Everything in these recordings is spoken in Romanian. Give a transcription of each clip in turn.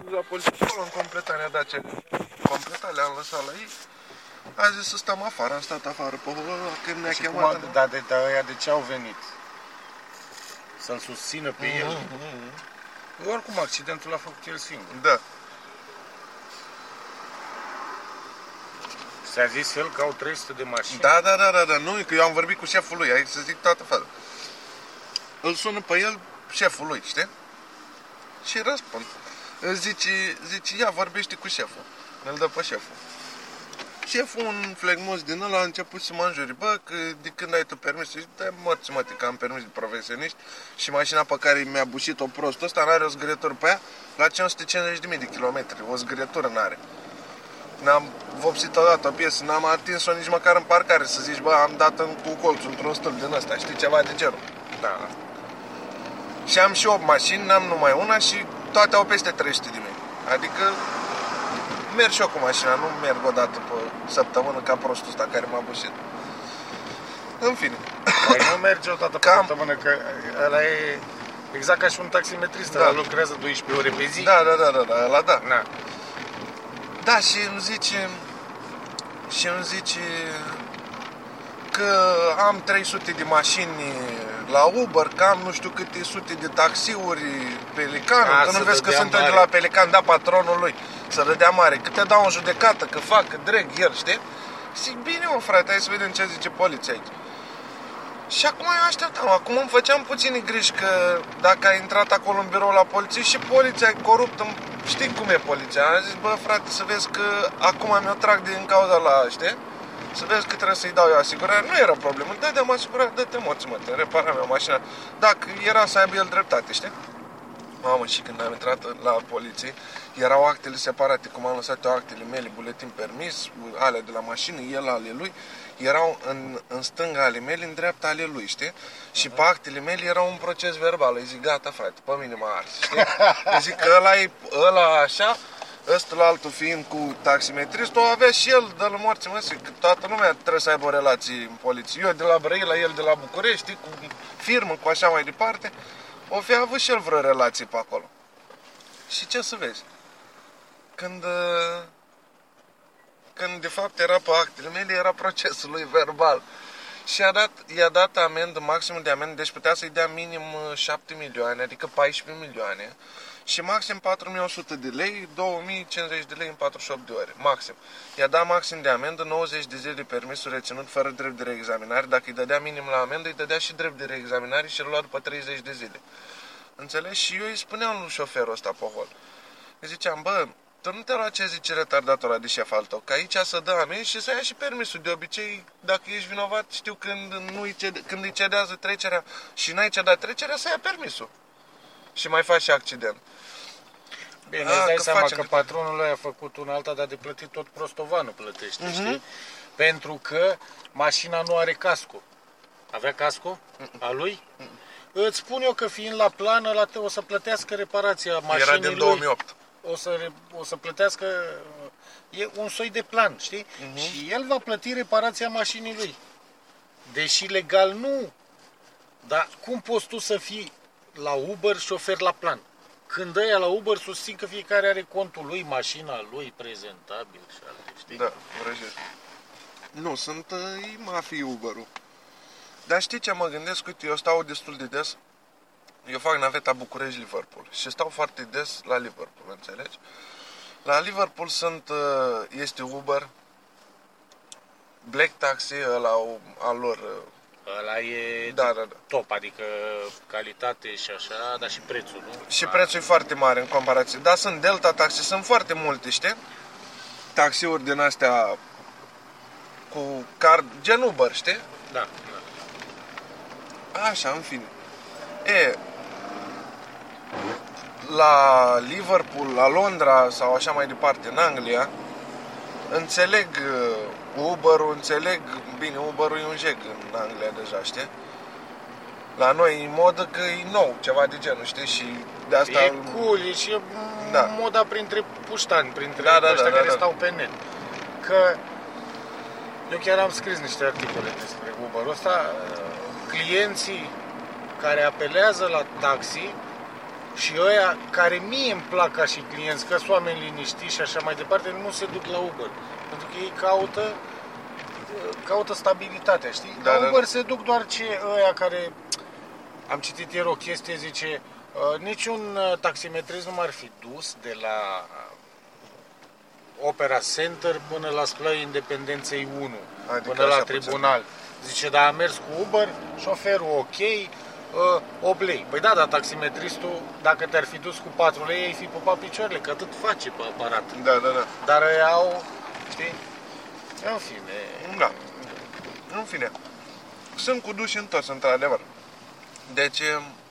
dus la poliție și acolo în completare a dat ce completat, le-am lăsat la ei. A zis să stăm afară, am stat afară pe ăla, când ne-a chemat. Dar ăia de ce au venit? Să-l susțină pe el? Oricum, accidentul l-a făcut el singur. Da. S-a zis el că au 300 de mașini. Da, nu, că eu am vorbit cu șeful lui, aici să zic toată felul. Îl sună pe el șeful lui, știi? Și răspund. Zice, ia, vorbește cu șeful. Îl dă pe șeful. Șeful, un flegmos din ăla, a început să mă înjuri. Bă, că de când ai tu permis? Zice, dă morți, mă, că am permis de profesioniști și mașina pe care mi-a bușit-o prostul ăsta n-are o zgârietură pe ea la 550.000 de kilometri. O zgârietură n-are. N-am vopsit odată o piesă, n-am atins-o nici măcar în parcare să zici, bă, am dat cu colțul într-un stâlp din ăsta, știi, ceva de genul. Da. Și am și 8 mașini, n-am numai una și toate au peste 300 de mii. Adică merg și eu cu mașina, nu merg o dată pe săptămână ca prostul ăsta care m-a bușit. În fine. Păi nu merge o dată pe săptămână, că ăla e exact ca și un taximetrist, ăla lucrează 12 ore pe zi. Da, ăla da. Na. Da, și îmi zice că am 300 de mașini la Uber, că am nu știu câte sute de taxiuri Pelican, că nu vezi că sunt de la Pelican, da, patronul lui, să dădea mare, că te dau în judecată, că fac, că dreg el, știi? Zic, bine mă frate, hai să vedem ce zice poliția aici. Și acum eu așteptam, acum îmi făceam puține griji că dacă ai intrat acolo în birou la poliție și poliția e coruptă, știi cum e poliția? Am zis, bă frate, să vezi că acum mi-o trag din cauza la, știi? Să vezi că trebuie să-i dau eu asigurare, nu era problemă, dă-te-mă asigurare, dă-te morți, mă, te repara mea mașina. Dacă era să aibă el dreptate, știi? Mamă, și când am intrat la poliție, erau actele separate, cum am lăsat eu actele mele, buletin permis, alea de la mașină, el ale lui, erau în stânga ale mele, în dreapta ale lui, știi? Și pe actele mele era un proces verbal, îi zic, gata frate, pe mine mă ars, știi? Îi zic că ăla așa, ăsta la altul fiind cu taximetristul, avea și el, dă-l morți, mă, zic, că toată lumea trebuie să aibă o relație în poliție. Eu de la Brăila, el de la București, cu firmă, cu așa mai departe, o fi avut și el vreo relație pe acolo. Și ce să vezi? Când de fapt era pe actele mele, era procesul lui verbal. Și i-a dat amendă, maximul de amendă, deci putea să-i dea minim 7 milioane, adică 14 milioane. Și maxim 4100 de lei, 2050 de lei în 48 de ore, maxim. I-a dat maxim de amendă, 90 de zile de permisul reținut fără drept de reexaminare. Dacă îi dădea minim la amendă, îi dădea și drept de reexaminare și îl lua după 30 de zile. Înțelegi? Și eu îi spuneam lui șoferul ăsta pe hol. Îi ziceam, bă, tu nu te lua ce zice retardatul ăla de șef al tău, că aici să dă amenzi și să ia și permisul. De obicei, dacă ești vinovat, știu când îi cedează trecerea și n-ai cedat trecerea, să ia permisul. Și mai faci și accident. Bine, îți dai seama că patronul lui a făcut un alta, dar de plătit tot prostovanul plătește, știi? Pentru că mașina nu are casco. Avea casco? A lui? Îți spun eu că fiind la plan, ăla o să plătească reparația mașinii lui. Era din 2008. O să plătească, e un soi de plan, știi? Și el va plăti reparația mașinii lui. Deși legal nu. Dar cum poți tu să fii la Uber șofer la plan? Când ăia la Uber susțin că fiecare are contul lui, mașina lui, prezentabil și alte, știi? Da, vrăjesc. Nu, sunt mafii Uber-ul. Dar știi ce mă gândesc? Uite, eu stau destul de des. Eu fac naveta București-Liverpool și stau foarte des la Liverpool, înțelegi? La Liverpool este Uber, Black Taxi, ăla al lor. Ăla e top, adică calitate și așa, dar și prețul, nu? Și prețul e foarte mare în comparație. Dar sunt Delta Taxi, sunt foarte multe, știi? Taxiuri din astea cu card, gen Uber, știi? Da. Așa, în fine. La Liverpool, la Londra sau așa mai departe, în Anglia, înțeleg Uber-ul, bine, Uber-ul e un jeg în Anglia deja, știi? La noi e modă că e nou, ceva de genul, știi? Și de asta... E cool, e și moda printre puștani, printre ăștia care stau pe net. Că eu chiar am scris niște articole despre Uber-ul ăsta, clienții care apelează la taxi Și ăia care mie îmi plac ca și clienți, că sunt oameni liniștiți și așa mai departe, nu se duc la Uber. Pentru că ei caută stabilitatea, știi? Da, La Uber da. se duc doar ăia care... Am citit ieri o chestie, zice, niciun taximetrist nu m-ar fi dus de la Opera Center până la Splai Independenței 1, Adică până la așa tribunal. Zice, dar am mers cu Uber, șoferul ok, 8 lei. Păi da, dar taximetristul, dacă te-ar fi dus cu 4 lei, ai fi pupat picioarele, că atât face pe aparat. Da, da, da. Dar ei au, știi? În fine. Da. În fine. Sunt cu duși întors, într-adevăr. Deci,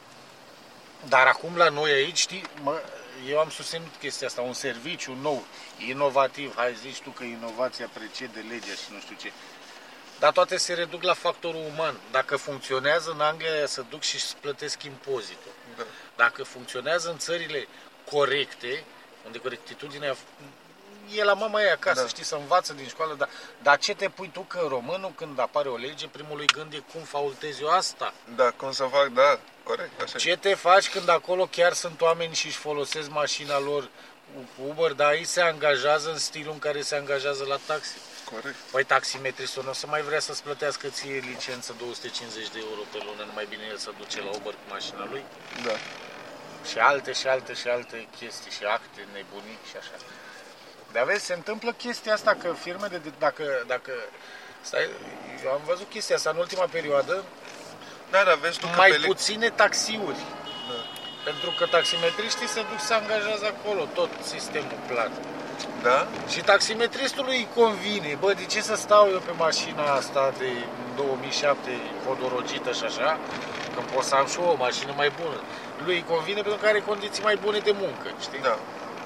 Dar acum la noi aici, știi, eu am susținut chestia asta, un serviciu nou, inovativ, hai zici tu că inovația precede legea și nu știu ce. Dar toate se reduc la factorul uman. Dacă funcționează în Anglia, să duc și îți plătesc impozitul. da. Dacă funcționează în țările corecte, unde corectitudinea e la mama ei acasă, Da. știi, să învață din școală, dar ce te pui tu că românul, când apare o lege, primul lui gând e cum faultez eu asta? Da, cum să fac, da, corect, așa. Ce te faci când acolo chiar sunt oameni și își folosesc mașina lor cu Uber, dar ei se angajează în stilul în care se angajează la taxi? Corect. Păi taximetristul nu o să mai vrea să-ți plătească ție licență 250 de euro pe lună, numai bine el să duce la Uber cu mașina lui? Da. Și alte chestii și acte nebunii și așa. Dar vezi, se întâmplă chestia asta că firmele, dacă stai, eu am văzut chestia asta în ultima perioadă, Da, da, vezi tu că mai pe puține taxiuri. Da. Pentru că taximetriștii se duc să angajează acolo, tot sistemul plat. Da? Și taximetristului îi convine, bă, de ce să stau eu pe mașina asta de 2007 podorogită și așa, când pot să am și eu o mașină mai bună. Lui îi convine pentru că are condiții mai bune de muncă, știi? Da.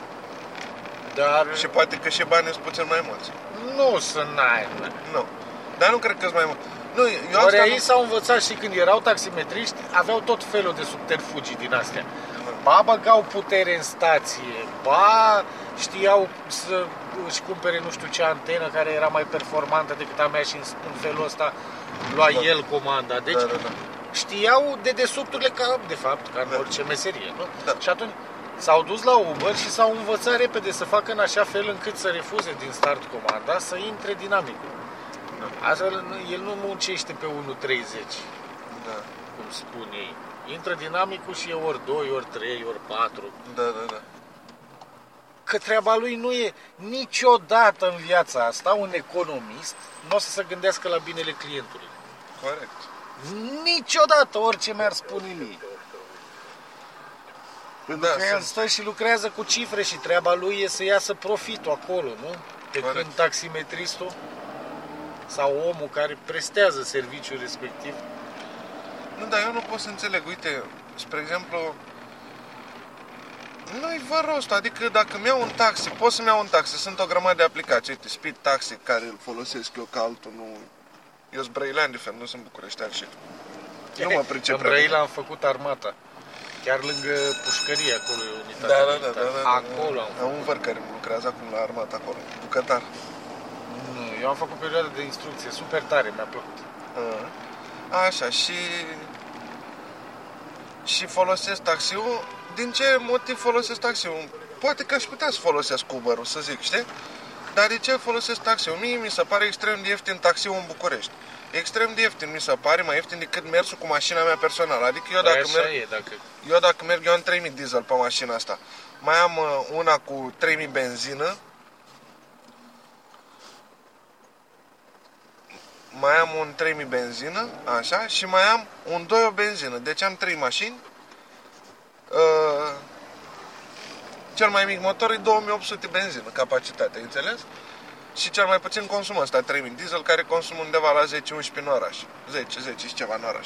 Dar Și poate că și banii sunt puțin mai mulți. nu sunt n-ai. Nu. Dar nu cred că sunt mai mulți. Nu, eu Oare asta ei s-au învățat și când erau taximetriști, aveau tot felul de subterfugii din astea. Da. Ba băgau putere în stație, ba știau să își cumpere nu știu ce antenă care era mai performantă decât a mea și în felul ăsta lua Da. el comanda. Deci Da, da, da. știau de dedesubturile ca, de fapt, ca în Da. orice meserie, nu? Da. Și atunci s-au dus la Uber și s-au învățat repede să facă în așa fel încât să refuze din start comanda, să intre dinamicul. Da. Astfel, el nu muncește pe 1.30, Da. cum spun ei. Intră dinamicul și e ori 2, ori 3, ori 4. Da, da, da. Că treaba lui nu e niciodată în viața asta, un economist nu o să se gândească la binele clientului. Corect. Niciodată, orice mi-ar spune mie. Da, Că el stă și lucrează cu cifre și treaba lui e să iasă profitul acolo, nu? Pe Corect. când taximetristul sau omul care prestează serviciul respectiv. Nu, dar eu nu pot să înțeleg. Uite, spre exemplu, nu-i vă rost, adică dacă mi iau un taxi, pot să-mi iau un taxi, sunt o grămadă de aplicații, uite, Speed Taxi, care îl folosesc eu ca altul, nu... Eu sunt brăilean de fel, nu sunt bucureștean și nu mă pricep În prea bine. Brăila am făcut armata. Chiar lângă pușcărie, acolo e unitatea Da, da, da, militară. da, da. Acolo am Am un văr care lucrează acum la armată acolo, bucătar. Nu, eu am făcut perioada de instrucție, super tare, mi-a plăcut. Așa, și folosesc taxiul. Din ce motiv folosesc taxiul? Poate că aș putea să folosesc Uber-ul, să zic, știi? Dar de ce folosesc taxiul? Mie mi se pare extrem de ieftin taxiul în București. Extrem de ieftin, mi se pare mai ieftin decât mersul cu mașina mea personală. Adică eu dacă Așa merg, e, dacă... eu am 3000 diesel pe mașina asta. Mai am una cu 3000 benzină. Mai am un 3000 benzină, așa, și mai am un 2 o benzină. Deci am 3 mașini. Cel mai mic motor e 2800 benzină, capacitatea, înțeles? Și cel mai puțin consumă ăsta 3000 diesel, care consumă undeva la 10-11 în oraș. 10 și ceva în oraș.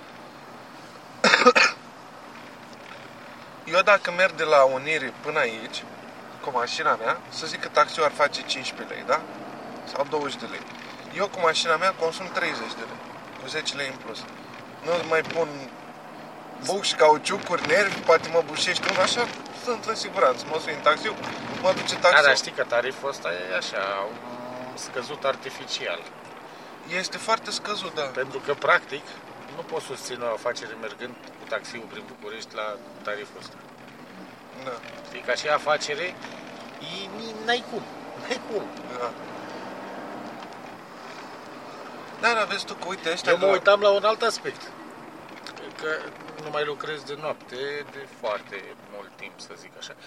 Eu dacă merg de la Unirii până aici, cu mașina mea, să zic că taxiul ar face 15 lei, da? Sau 20 de lei. Eu cu mașina mea consum 30 de lei, cu 10 lei în plus. Nu mai pun buși, cauciucuri, nervi, poate mă bușește unul, așa sunt în siguranță. Mă sui în taxiu, mă duce Da, taxiul. dar știi că tariful ăsta e așa, scăzut artificial. Este foarte scăzut, da. Pentru că, practic, nu poți susține o afacere mergând cu taxiul prin București la tariful ăsta. ca și afacere, n-ai cum. Da. Dar vezi tu că, uite, ăștia... Eu mă uitam la un alt aspect. Că nu mai lucrez de noapte de foarte mult timp, să zic așa.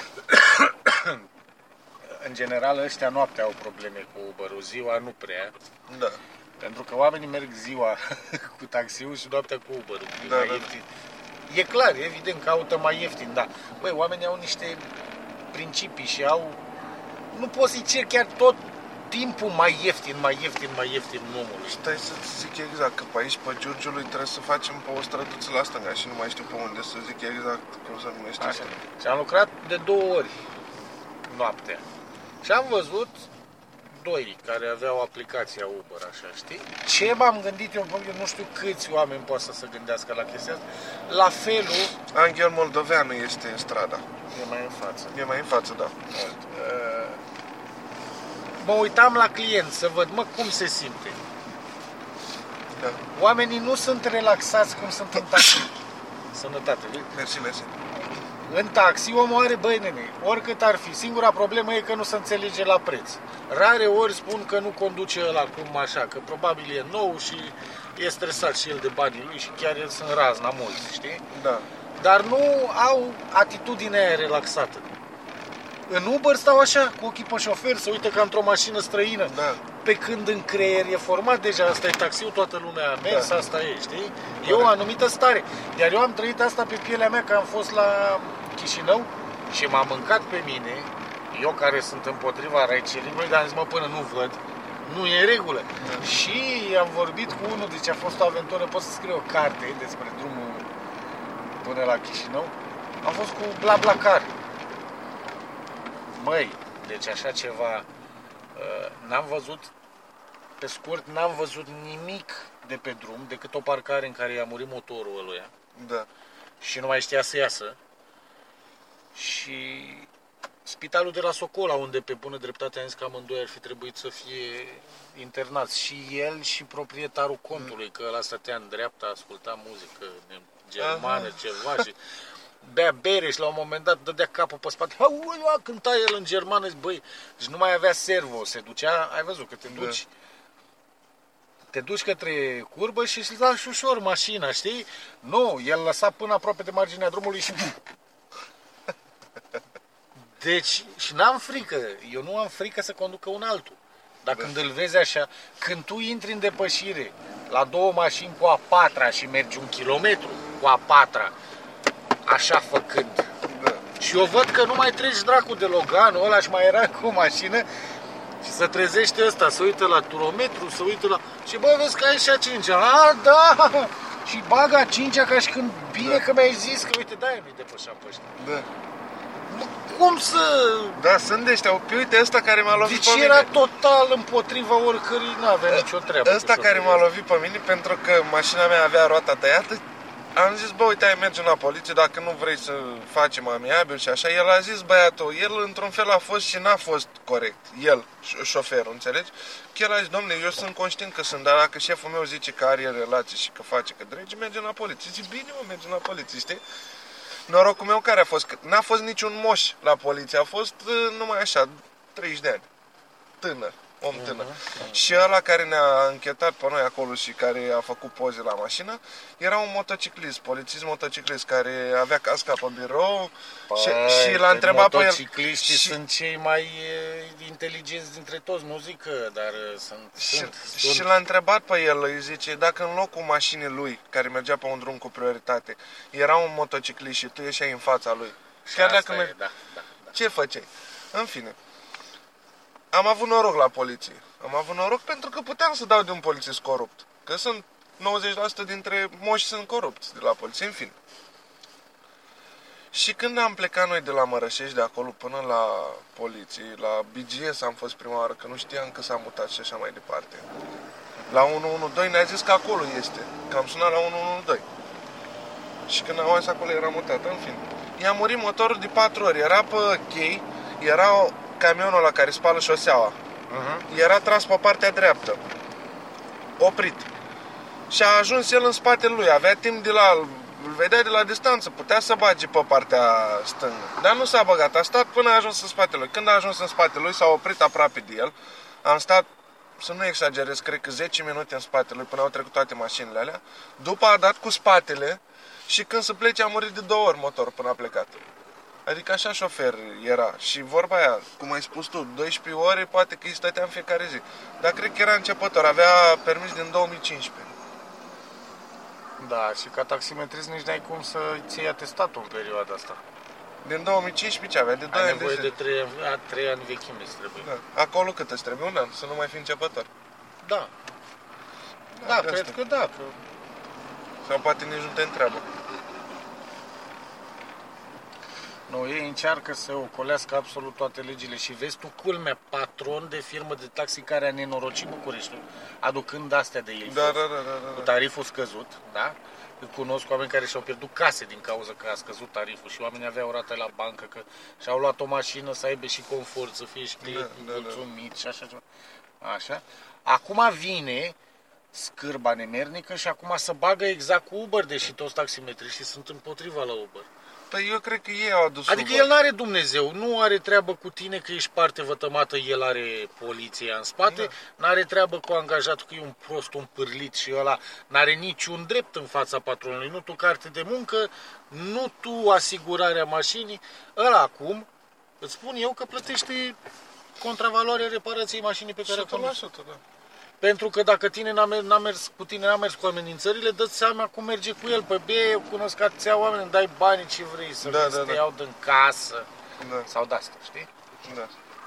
În general, ăștia noaptea au probleme cu Uber-ul, ziua nu prea. Da. Pentru că oamenii merg ziua cu taxiul și noaptea cu Uber-ul. Da. E clar, evident, caută mai ieftin, dar băi, oamenii au niște principii și au... Nu poți să-i ceri chiar tot timpul mai ieftin omului. Stai să-ți zic exact, că pe aici, pe Giurgiului, trebuie să facem pe o străduță la stânga și nu mai știu pe unde, să zic exact cum se numește. Așa. Și am lucrat de 2 ori noaptea. Și am văzut 2 care aveau aplicația Uber, așa, știi? Ce m-am gândit eu nu știu câți oameni pot să se gândească la chestia asta, la felul... Angel Moldoveanu este în strada. E mai în față. E mai în față, da. Mă uitam la client să văd, cum se simte. Da. Oamenii nu sunt relaxați cum sunt în taxi. Sănătate, vezi? Mersi. În taxi omul are, băi nene, oricât ar fi, singura problemă e că nu se înțelege la preț. Rare ori spun că nu conduce ăla cum așa, că probabil e nou și e stresat și el de banii lui și chiar el sunt razna mulți, știi? Da. Dar nu au atitudinea aia relaxată. În Uber stau așa, cu ochii pe șofer, se uită ca într-o mașină străină. Da. Pe când în creier e format deja, asta e taxiul, toată lumea a mers, Da. asta e, știi? E o anumită stare. Iar eu am trăit asta pe pielea mea, că am fost la Chișinău și m-am mâncat pe mine, eu care sunt împotriva ride-sharing-ului, dar am zis, până nu văd, nu e în regulă. Da. Și am vorbit cu unul, deci a fost o aventură, pot să scriu o carte despre drumul până la Chișinău. Am fost cu BlaBlaCar. Măi, deci așa ceva, n-am văzut, pe scurt, n-am văzut nimic de pe drum decât o parcare în care i-a murit motorul ăluia Da. și nu mai știa să iasă. Și spitalul de la Socola, unde pe bună dreptate am zis că amândoi ar fi trebuit să fie internați, și el și proprietarul contului, că ăla stătea în dreapta, asculta muzică germană, ceva și bea bere și la un moment dat dădea capul pe spate, cânta el în germană, zic, băi, și nu mai avea servo, se ducea, ai văzut că te duci, te duci către curbă și îți lași ușor mașina, știi? Nu, el lăsa până aproape de marginea drumului și... Deci, și n-am frică, eu nu am frică să conducă un altul. Dar când îl vezi așa, când tu intri în depășire la 2 mașini cu a 4-a și mergi 1 kilometru cu a 4-a, așa făcând. Da. Și eu văd că nu mai treci dracu de Loganul ăla și mai era cu o mașină și se trezește ăsta, se uită la turometru, se uită la... Și bă, vezi că ai și a 5-a. A, da! Și bagă a 5-a ca și când bine că mi-ai zis că uite, de-aia nu-i depășeam pe ăștia. Da. Cum să... Da, sunt de ăștia. Uite, ăsta care m-a lovit Deci pe mine. era total împotriva oricărui, n-avea nicio treabă. Ăsta care m-a lovit pe mine, pentru că mașina mea avea roata tăiată, am zis, bă, uite, hai mergem la poliție, dacă nu vrei să facem amiabil și așa. El a zis, băiatul, el într-un fel a fost și n-a fost corect. El, șoferul, înțelegi? Că el a zis, domnule, eu sunt conștient că sunt, dar dacă șeful meu zice că are relații și că face, că dregi, mergem la poliție. Zic, bine, mă, mergem la poliție, știi? Norocul meu care a fost, că n-a fost niciun moș la poliție, a fost numai așa, 30 de ani, tânăr, om tânăr. Și ăla care ne-a închetat pe noi acolo și care a făcut poze la mașină, era un motociclist, polițist motociclist, care avea casca pe birou și l-a întrebat pe el. Motocicliștii sunt cei mai inteligenți dintre toți, nu zic că, dar sunt. Și l-a întrebat pe el, îi zice, dacă în locul mașinii lui, care mergea pe un drum cu prioritate, era un motociclist și tu ieșai în fața lui, chiar dacă da. ce făceai? În fine, am avut noroc la poliție. Am avut noroc pentru că puteam să dau de un polițist corupt. Că sunt 90% dintre moși sunt corupți de la poliție, în fine. Și când am plecat noi de la Mărășești, de acolo până la poliție, la BGS am fost prima oară, că nu știam că s-a mutat și așa mai departe. La 112 ne-a zis că acolo este, că am sunat la 112. Și când am auzit acolo era mutat, în fine. I-a murit motorul de 4 ori, era pe chei, era camionul ăla care spală șoseaua. Era tras pe partea dreaptă, oprit. Și a ajuns el în spatele lui, avea timp de la îl vedea de la distanță, putea să bage pe partea stângă. Dar nu s-a băgat, a stat până a ajuns în spatele lui. Când a ajuns în spatele lui, s-a oprit aproape de el. Am stat, să nu exagerez, cred că 10 minute în spatele lui până au trecut toate mașinile alea. După a dat cu spatele și când se plece a murit de 2 ori motor până a plecat. Adică așa șofer era. Și vorba aia, cum ai spus tu, 12 ore poate că îi stătea în fiecare zi. Dar cred că era începător, avea permis din 2015. Da, și ca taximetrist nici n-ai cum să ți iei atestatul în perioada asta. Din 2015 ce avea? De 2 Ai ani de nevoie zi. de 3 ani vechime îți trebuie. Da. Acolo cât îți trebuie? Un an, să nu mai fi începător. Da. Da, cred că da. Că... Sau poate nici nu te întreabă. Nu, ei încearcă să ocolească absolut toate legile și vezi tu, culmea, patron de firmă de taxi care a nenorocit Bucureștiul, aducând astea de el, Da. cu tariful scăzut, da? Cunosc oameni care și-au pierdut case din cauza că a scăzut tariful și oamenii aveau rate la bancă, că și-au luat o mașină să aibă și confort, să fie și clienți mulțumiți și așa ceva. Așa. Acum vine scârba nemernică și acum se bagă exact cu Uber, deși toți taximetriștii sunt împotriva la Uber. Păi eu cred că ei au adus Adică Uber. el n-are Dumnezeu, nu are treabă cu tine că ești parte vătămată, el are poliția în spate, n-are treabă cu angajatul că e un prost, un pârlit și ăla n-are niciun drept în fața patronului, nu tu carte de muncă, nu tu asigurarea mașinii, ăla acum, îți spun eu că plătește contravaloarea reparației mașinii pe care o condus. 100%, da. Pentru că dacă n-a mers cu amenințările, dă-ți seama cum merge cu el. Păi bine, eu cunosc atâția oameni, îmi dai banii ce vrei, să te iau din casă. Da. Sau de-asta, știi? Da.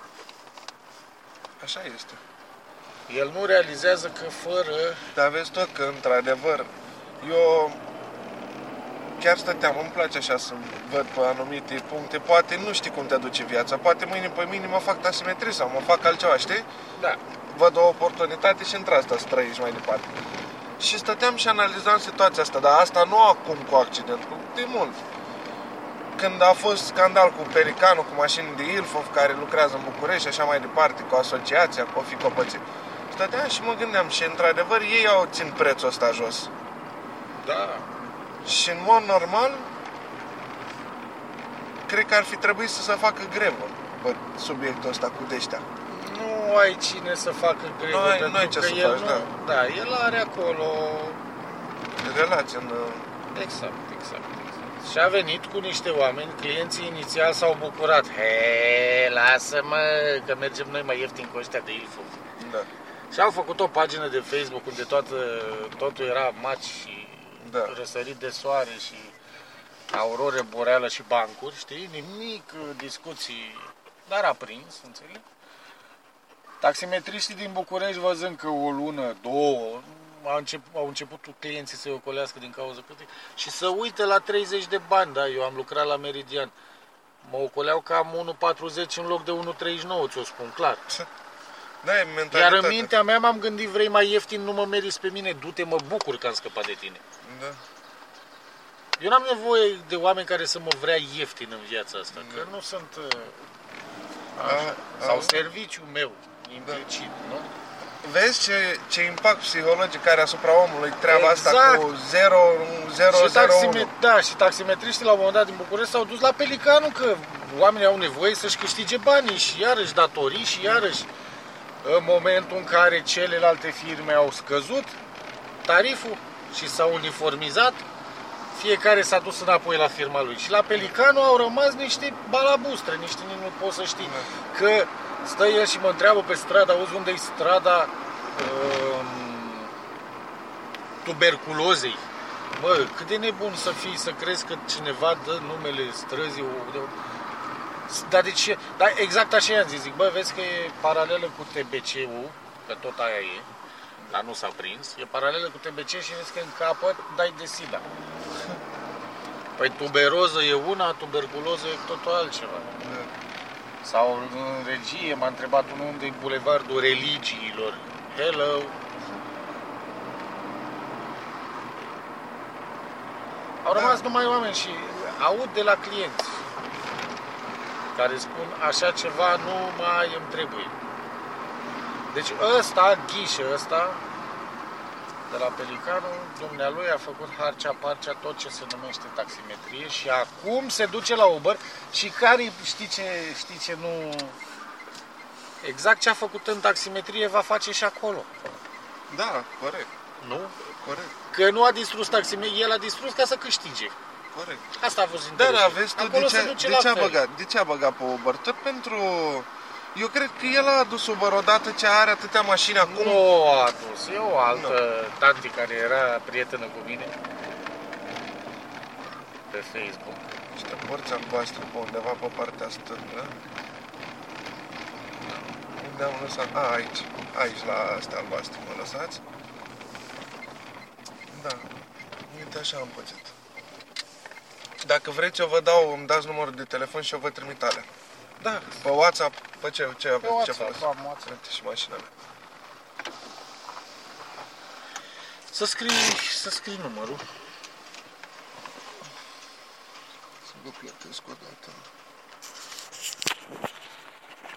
Așa este. El nu realizează că fără... Dar vezi tot că, într-adevăr, eu chiar stăteam, îmi place așa să văd pe anumite puncte, poate nu știi cum te aduce viața, poate mâine pe mine mă fac taximetrie sau mă fac altceva, știi? Da. Văd o oportunitate și într-asta să trăiești mai departe. Și stăteam și analizam situația asta, dar asta nu acum cu accidentul, de mult. Când a fost scandal cu Pelicanul, cu mașini de Ilfov care lucrează în București și așa mai departe, cu asociația, cu o fi copățit. Stăteam și mă gândeam și într-adevăr ei au țin prețul ăsta jos. Da. Și în mod normal, cred că ar fi trebuit să se facă grevă pe subiectul ăsta cu deștea. Nu ai cine să facă grevă, Nu ai ce că să el faci, nu... da. Da, el are acolo... Relație în... Exact. Și a venit cu niște oameni, clienții inițial s-au bucurat. He, lasă-mă, că mergem noi mai ieftin cu ăștia de Ilfov. Da. Și au făcut o pagină de Facebook unde totul era maci și răsărit de soare și aurore boreală și bancuri, știi? Nimic discuții, dar a prins, înțelegi? Taximetriștii din București, văzând că o lună, două, au început clienții să-i ocolească din cauza câte și să uite la 30 de bani, da, eu am lucrat la Meridian. Mă ocoleau cam 1,40 în loc de 1,39, ți-o spun clar. Da, e mentalitatea. Iar în mintea mea m-am gândit, vrei mai ieftin, nu mă meriți pe mine, du-te, mă bucur că am scăpat de tine. Da. Eu n-am nevoie de oameni care să mă vrea ieftin în viața asta, că nu sunt... sau serviciul meu, implicit, nu? Vezi ce impact psihologic are asupra omului treaba asta cu 0,01. Da, și taximetriștii la un moment dat din București s-au dus la Pelicanul, că oamenii au nevoie să-și câștige banii și iarăși datorii și iarăși în momentul în care celelalte firme au scăzut tariful și s-au uniformizat, fiecare s-a dus înapoi la firma lui. Și la Pelicanul au rămas niște balabustre, niște nu poți să știi. Că stă el și mă întreabă pe stradă, auzi unde e strada tuberculozei. Mă, cât de nebun să fii, să crezi că cineva dă numele străzii. Dar de ce? Dar exact așa i-am zis, zic, bă, vezi că e paralelă cu TBC-ul, că tot aia e, dar nu s-a prins, e paralelă cu TBC și vezi că în capăt dai de SIDA. Păi tuberoză e una, tuberculoză e totul altceva. Sau în regie m-a întrebat unde e bulevardul religiilor. Hello! Au rămas numai oameni și aud de la clienți care spun așa ceva nu mai îmi trebuie. Deci ăsta, ghișă ăsta, de la Pelicanul, dumnealui a făcut harcea-parcea tot ce se numește taximetrie și acum se duce la Uber și care știi ce nu... Exact ce a făcut în taximetrie va face și acolo. Da, corect. Nu? Corect. Că nu a distrus taximetrie, el a distrus ca să câștige. Corect. Asta a fost interesant. Dar aveți tu de ce a băgat pe Uber? Tot pentru... Eu cred că el a adus Uber odată ce are atâtea mașini acum. Nu a adus. E o altă tanti care era prietenă cu mine pe Facebook. Niște porți albastre pe undeva pe partea stângă. Unde am lăsat? Aici. Aici, la astea albastre mă lăsați. Da. Uite, așa am pățit. Dacă vreți, eu vă dau, îmi dați numărul de telefon și eu vă trimit alea. Da. Pe WhatsApp, pe ce aveți? Pe WhatsApp, ce am WhatsApp. uite și mașina mea. Să scrii numărul. Să vă plătesc o dată.